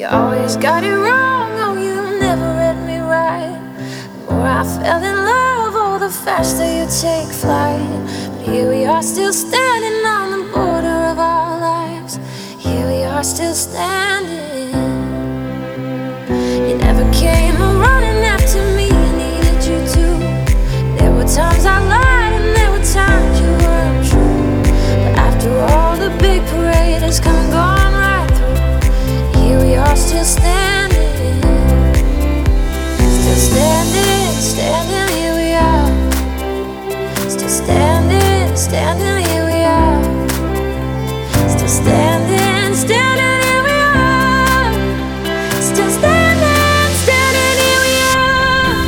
always got it wrong, oh, you never read me right. The more I fell in love, oh, the faster you take flight. But here we are still standing on the border of our lives. Here we are still standing. You never came running after me, I needed you too. There were times I lied and there were times you weren't true. But after all the big parade has come and gone right through, here we are still standing. Still standing, standing, here we are. Still standing, standing, here we are. Still standing, standing, here we are. Still standing, standing, here we are.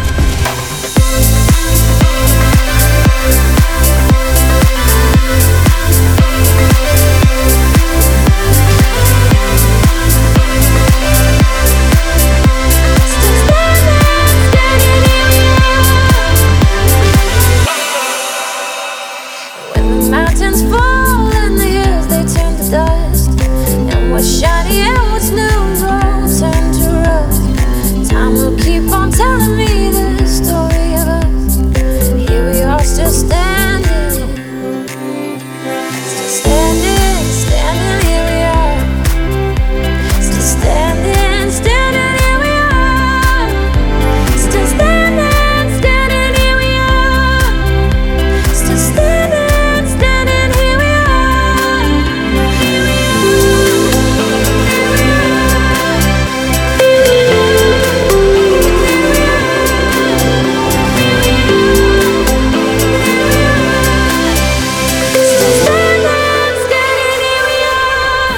Still standing, standing, here we are. When the mountains fall and the hills they turn to dust, and what's shiny and what's new will turn to rust, time will keep on telling me the story of us. Here we are still standing. Still standing, standing, here we are. Still standing, standing, here we are. Still standing, standing, here we are. Still standing, standing, here we are. Here we Still standing, standing, here we are.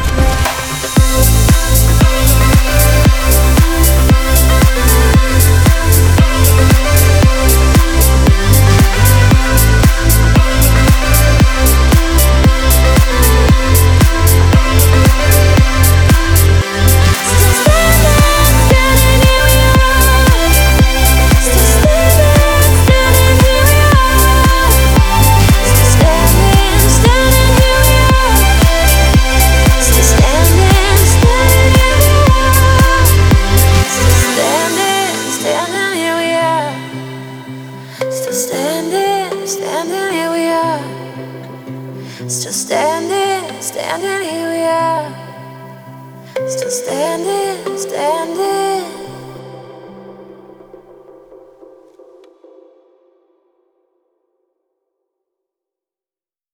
Still standing, standing, here we are. Still standing, standing, here we are. Still standing, standing, here we are. Still standing, standing, here we are. Still standing, standing, here we are. Still standing, standing, here we are. Still standing, standing, here we are. Still standing, standing.